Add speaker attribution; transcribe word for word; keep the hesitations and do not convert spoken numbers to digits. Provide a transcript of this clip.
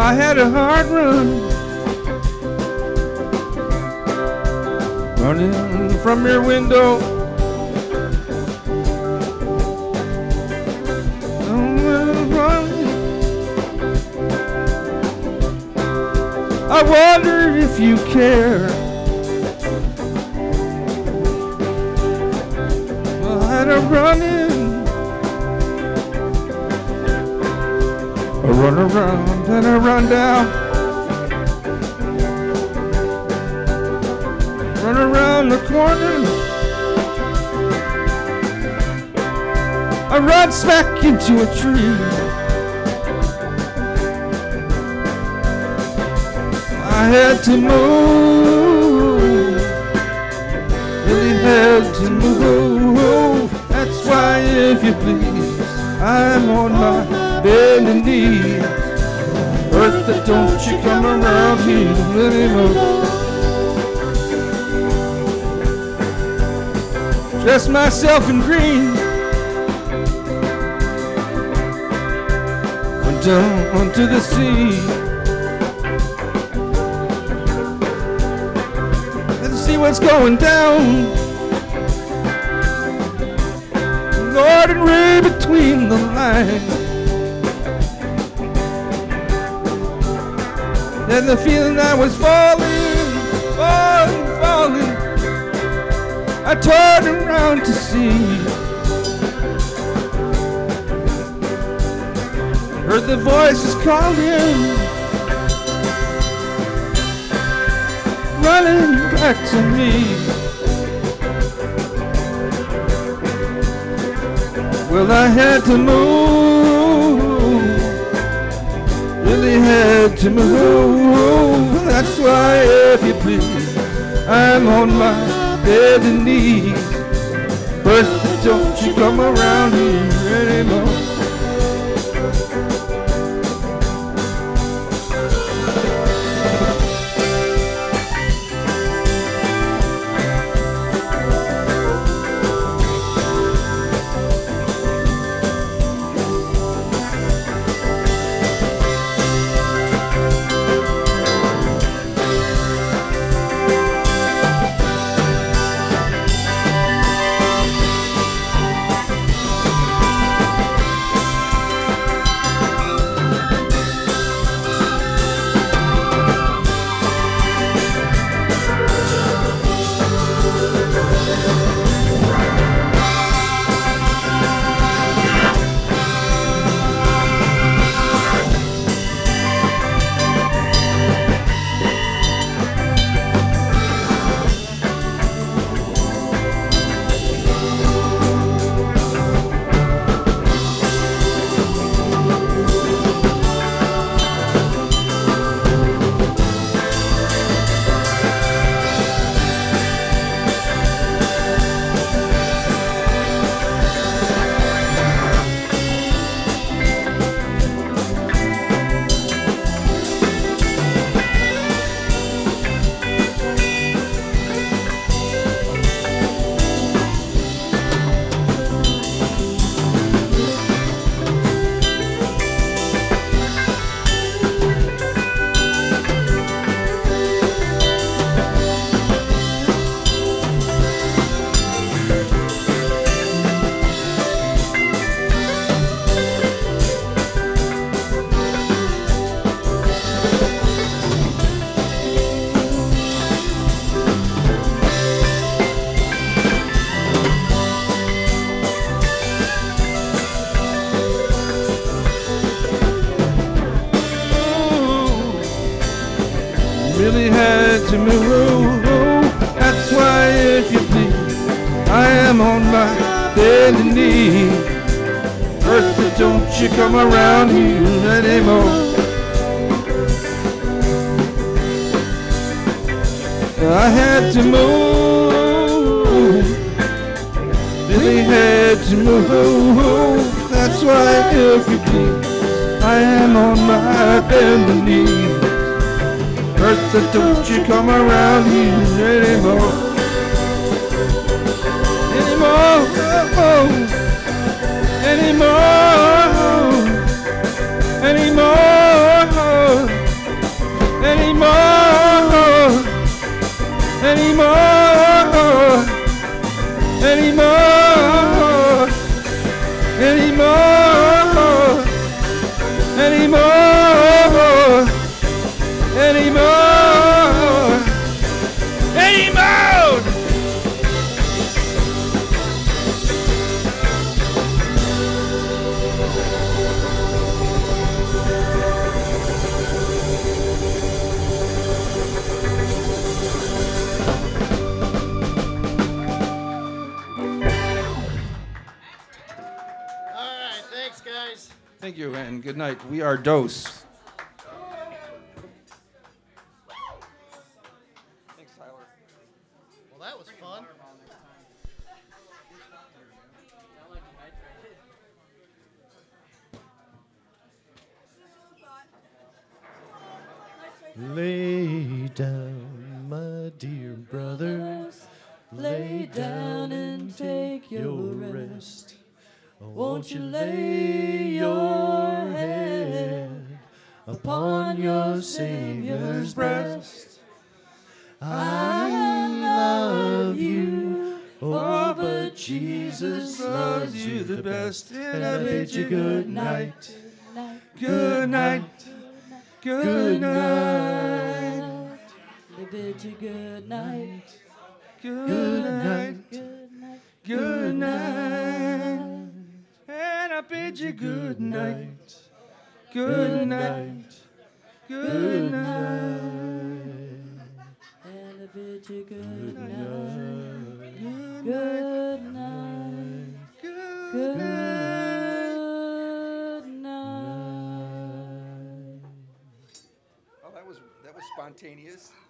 Speaker 1: I had a hard run, running from your window. I wonder if you care. I had a running, I run around and I run down, run around the corner, I run smack into a tree. I had to move, really had to move. That's why, if you please, I'm on my bending knees. Bertha, don't you come around here anymore. Dress myself in green, went down to the sea. What's going down? Lord, and read between the lines. And the feeling I was falling, falling, falling, I turned around to see. Heard the voices calling, running back to me. Well, I had to move, really had to move. That's why, if you please, I'm on my bending knees. Bertha, don't you come around here anymore. Really had to move. That's why, if you please, I am on my bending knee. Bertha, don't you come around here anymore. I had to move, really had to move. That's why, if you please, I am on my bending knee. Bertha, don't you come around here anymore. Anymore, oh, anymore, anymore. Thank you, and good night. We are Dose. Thanks, Tyler.
Speaker 2: Well, that was fun. Lay down, my dear brothers. Lay down and take your rest. Won't you lay your head upon your Savior's breast? I love you, oh, but Jesus loves you the best. And I bid you good night, good night, good night. I bid you good night, good night, good night. And I bid you good night, good night, good night. And I bid you good night, good night, good night.
Speaker 1: Oh, that was that was spontaneous.